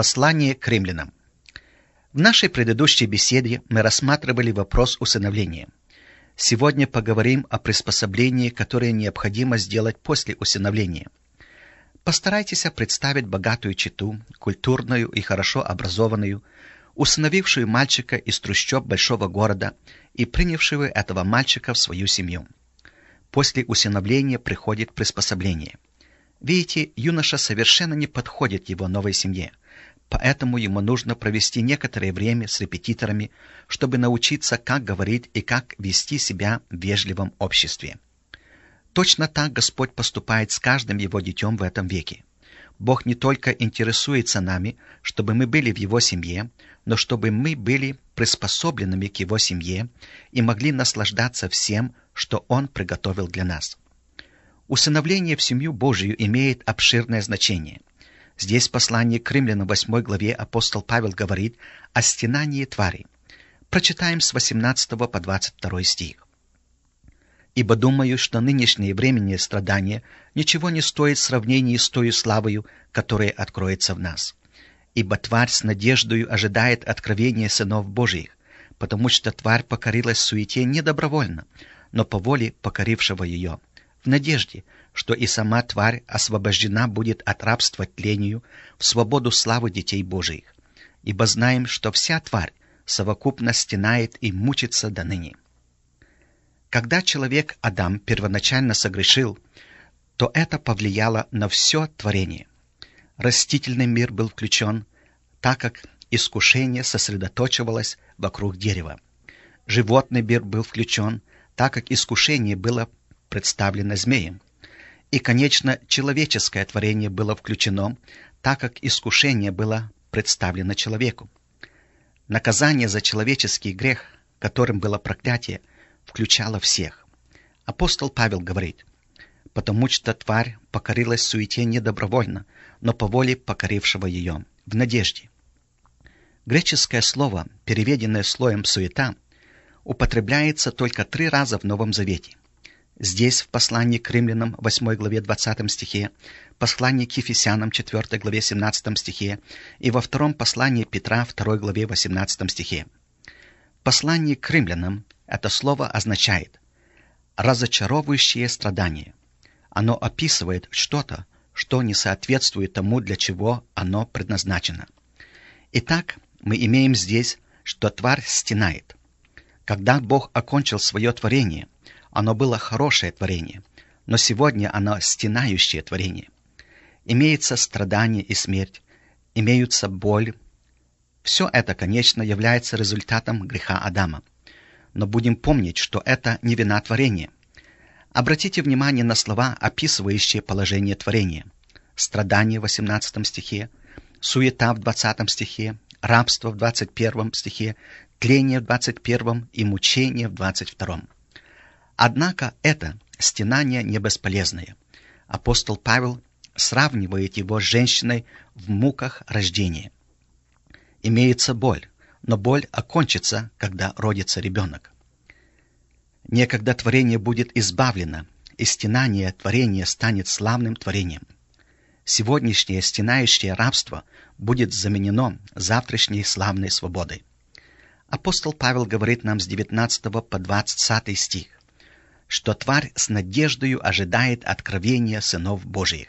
Послание к римлянам. В нашей предыдущей беседе мы рассматривали вопрос усыновления. Сегодня поговорим о приспособлении, которое необходимо сделать после усыновления. Постарайтесь представить богатую чету, культурную и хорошо образованную, усыновившую мальчика из трущоб большого города и принявшую этого мальчика в свою семью. После усыновления приходит приспособление. Видите, юноша совершенно не подходит его новой семье, поэтому ему нужно провести некоторое время с репетиторами, чтобы научиться, как говорить и как вести себя в вежливом обществе. Точно так Господь поступает с каждым его детем в этом веке. Бог не только интересуется нами, чтобы мы были в его семье, но чтобы мы были приспособленными к его семье и могли наслаждаться всем, что Он приготовил для нас. Усыновление в семью Божию имеет обширное значение. Здесь в послании к римлянам 8 главе апостол Павел говорит о стенании твари. Прочитаем с 18 по 22 стих. «Ибо думаю, что нынешние временные страдания ничего не стоят в сравнении с той славою, которая откроется в нас. Ибо тварь с надеждою ожидает откровения сынов Божиих, потому что тварь покорилась суете не добровольно, но по воле покорившего ее, в надежде, что и сама тварь освобождена будет от рабства тлению в свободу славы детей Божиих. Ибо знаем, что вся тварь совокупно стенает и мучится до ныне». Когда человек Адам первоначально согрешил, то это повлияло на все творение. Растительный мир был включен, так как искушение сосредоточивалось вокруг дерева. Животный мир был включен, так как искушение было представлено змеем. И, конечно, человеческое творение было включено, так как искушение было представлено человеку. Наказание за человеческий грех, которым было проклятие, включало всех. Апостол Павел говорит: «Потому что тварь покорилась суете не добровольно, но по воле покорившего ее, в надежде». Греческое слово, переведенное слоем «суета», употребляется только 3 раза в Новом Завете. Здесь, в послании к римлянам 8 главе 20 стихе, послании к Ефесянам 4 главе 17 стихе и во втором послании Петра 2 главе 18 стихе. В послании к римлянам это слово означает «разочаровывающее страдание». Оно описывает что-то, что не соответствует тому, для чего оно предназначено. Итак, мы имеем здесь, что тварь стенает. Когда Бог окончил свое творение, оно было хорошее творение, но сегодня оно стенающее творение. Имеется страдание и смерть, имеются боль. Все это, конечно, является результатом греха Адама. Но будем помнить, что это не вина творения. Обратите внимание на слова, описывающие положение творения. Страдание в 18 стихе, суета в 20 стихе, рабство в 21 стихе, тление в 21 и мучение в 22. Однако это стенание не бесполезное. Апостол Павел сравнивает его с женщиной в муках рождения. Имеется боль, но боль окончится, когда родится ребенок. Некогда творение будет избавлено, и стенание творения станет славным творением. Сегодняшнее стенающее рабство будет заменено завтрашней славной свободой. Апостол Павел говорит нам с 19 по 20 стих, что тварь с надеждою ожидает откровения сынов Божиих.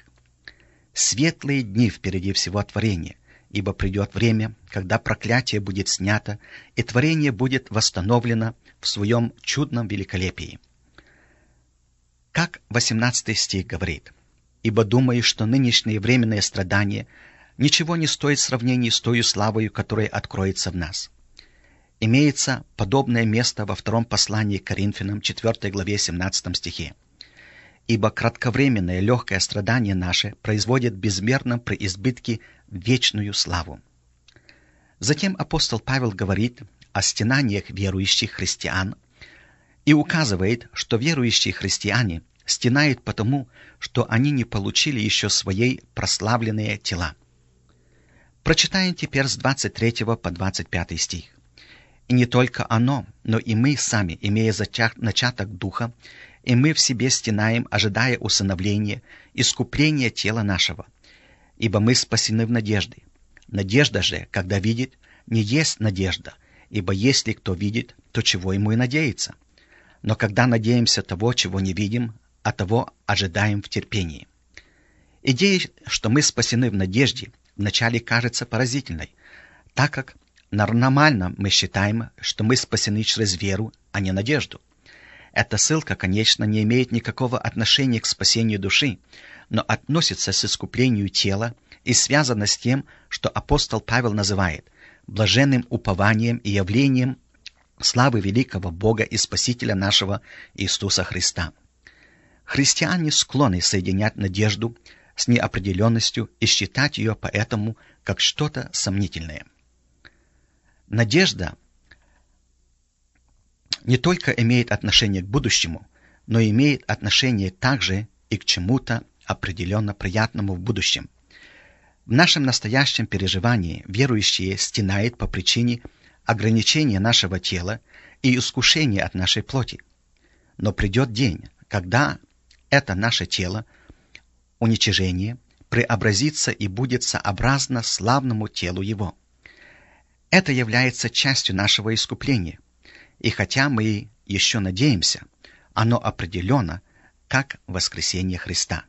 Светлые дни впереди всего творения, ибо придет время, когда проклятие будет снято, и творение будет восстановлено в своем чудном великолепии. Как 18 стих говорит: «Ибо думаю, что нынешние временные страдания ничего не стоят в сравнении с той славою, которая откроется в нас». Имеется подобное место во втором послании к Коринфянам 4 главе 17 стихе. «Ибо кратковременное легкое страдание наше производит в безмерном преизбытке вечную славу». Затем апостол Павел говорит о стенаниях верующих христиан и указывает, что верующие христиане стенают потому, что они не получили еще своей прославленные тела. Прочитаем теперь с 23 по 25 стих. «И не только оно, но и мы сами, имея начаток духа, и мы в себе стенаем, ожидая усыновления, искупления тела нашего. Ибо мы спасены в надежде. Надежда же, когда видит, не есть надежда, ибо если кто видит, то чего ему и надеяться? Но когда надеемся того, чего не видим, а того ожидаем в терпении. Идея, что мы спасены в надежде, вначале кажется поразительной, так как нормально мы считаем, что мы спасены через веру, а не надежду. Эта ссылка, конечно, не имеет никакого отношения к спасению души, но относится к искуплению тела и связана с тем, что апостол Павел называет блаженным упованием и явлением славы великого Бога и Спасителя нашего Иисуса Христа. Христиане склонны соединять надежду с неопределенностью и считать ее поэтому как что-то сомнительное. Надежда не только имеет отношение к будущему, но имеет отношение также и к чему-то определенно приятному в будущем. В нашем настоящем переживании верующие стенают по причине ограничения нашего тела и искушения от нашей плоти. Но придет день, когда это наше тело, уничижение, преобразится и будет сообразно славному телу его. Это является частью нашего искупления, и хотя мы еще надеемся, оно определенно как воскресение Христа.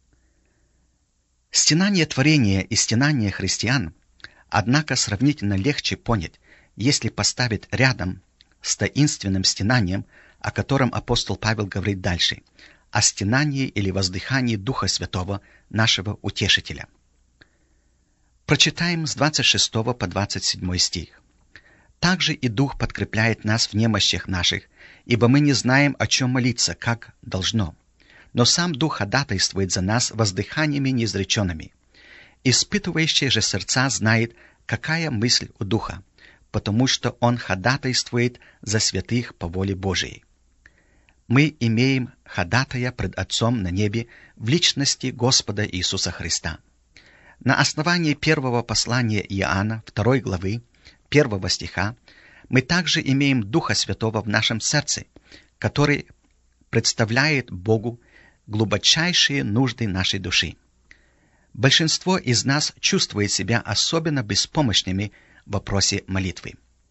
Стенание творения и стенание христиан, однако, сравнительно легче понять, если поставить рядом с таинственным стенанием, о котором апостол Павел говорит дальше, о стенании или воздыхании Духа Святого, нашего Утешителя. Прочитаем с 26 по 27 стих. «Также и Дух подкрепляет нас в немощах наших, ибо мы не знаем, о чем молиться, как должно. Но сам Дух ходатайствует за нас воздыханиями неизреченными. Испытывающий же сердца знает, какая мысль у Духа, потому что Он ходатайствует за святых по воле Божией. Мы имеем ходатая пред Отцом на небе в личности Господа Иисуса Христа». На основании первого послания Иоанна, 2 главы, 1 стиха, мы также имеем Духа Святого в нашем сердце, который представляет Богу глубочайшие нужды нашей души. Большинство из нас чувствует себя особенно беспомощными в вопросе молитвы.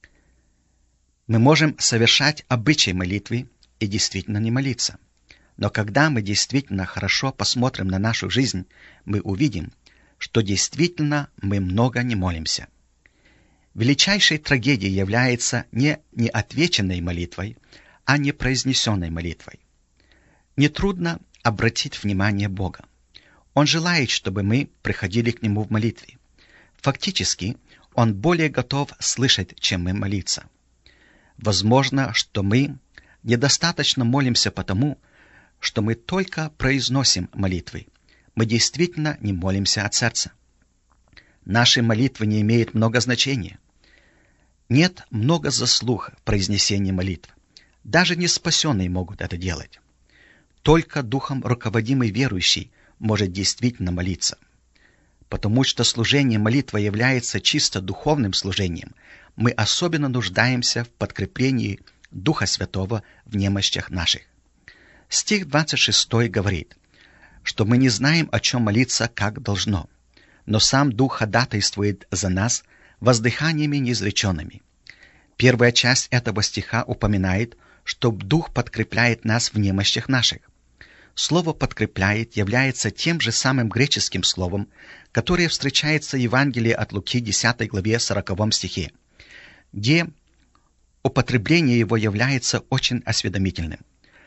Мы можем совершать обычай молитвы и действительно не молиться. Но когда мы действительно хорошо посмотрим на нашу жизнь, мы увидим, что действительно мы много не молимся. Величайшей трагедией является не неотвеченной молитвой, а непроизнесенной молитвой. Нетрудно обратить внимание Бога. Он желает, чтобы мы приходили к Нему в молитве. Фактически, Он более готов слышать, чем мы молиться. Возможно, что мы недостаточно молимся потому, что мы только произносим молитвы. Мы действительно не молимся от сердца. Наши молитвы не имеют много значения. Нет много заслуг в произнесении молитв. Даже неспасенные могут это делать. Только Духом руководимый верующий может действительно молиться. Потому что служение молитвы является чисто духовным служением, мы особенно нуждаемся в подкреплении Духа Святого в немощах наших. Стих 26 говорит, что мы не знаем, о чем молиться, как должно, но сам Дух ходатайствует за нас воздыханиями неизреченными. Первая часть этого стиха упоминает, что Дух подкрепляет нас в немощах наших. Слово «подкрепляет» является тем же самым греческим словом, которое встречается в Евангелии от Луки, 10 главе, 40 стихе, где употребление его является очень осведомительным.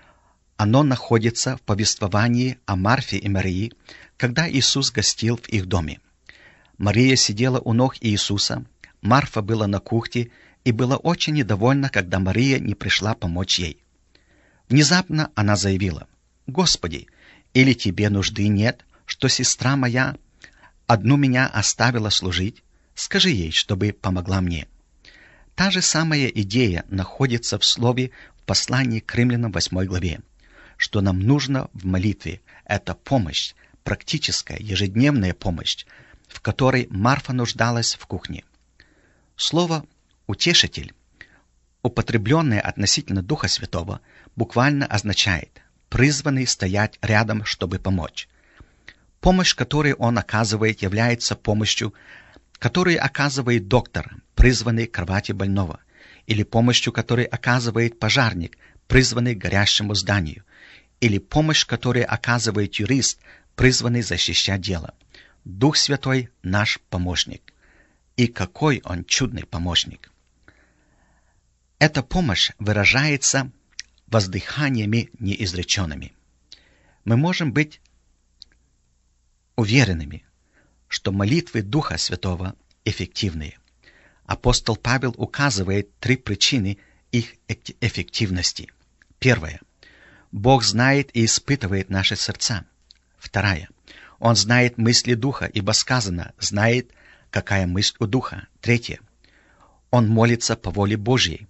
Оно находится в повествовании о Марфе и Марии, когда Иисус гостил в их доме. Мария сидела у ног Иисуса, Марфа была на кухне и была очень недовольна, когда Мария не пришла помочь ей. Внезапно она заявила: «Господи, или тебе нужды нет, что сестра моя одну меня оставила служить? Скажи ей, чтобы помогла мне». Та же самая идея находится в слове в послании к Римлянам 8 главе, что нам нужно в молитве. Это помощь, практическая, ежедневная помощь, в которой Марфа нуждалась в кухне. Слово «утешитель», употребленное относительно Духа Святого, буквально означает «призванный стоять рядом, чтобы помочь». Помощь, которую Он оказывает, является помощью, которую оказывает доктор, призванный к кровати больного, или помощью которой оказывает пожарник, призванный к горящему зданию, или помощь, которую оказывает юрист, призванный защищать дело. Дух Святой — наш помощник. И какой Он чудный помощник! Эта помощь выражается воздыханиями неизреченными. Мы можем быть уверенными, что молитвы Духа Святого эффективные. Апостол Павел указывает 3 причины их эффективности. Первая. Бог знает и испытывает наши сердца. Вторая. Он знает мысли Духа, ибо сказано, знает, какая мысль у Духа. Третья. Он молится по воле Божьей.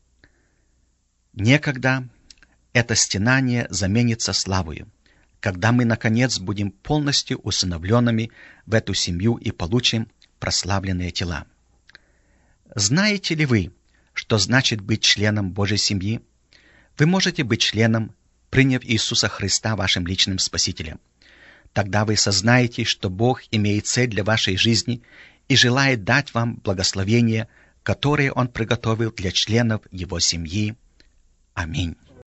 Некогда это стенание заменится славою, когда мы, наконец, будем полностью усыновленными в эту семью и получим прославленные тела. Знаете ли вы, что значит быть членом Божьей семьи? Вы можете быть членом, приняв Иисуса Христа вашим личным Спасителем. Тогда вы сознаете, что Бог имеет цель для вашей жизни и желает дать вам благословение, которое Он приготовил для членов Его семьи. Аминь.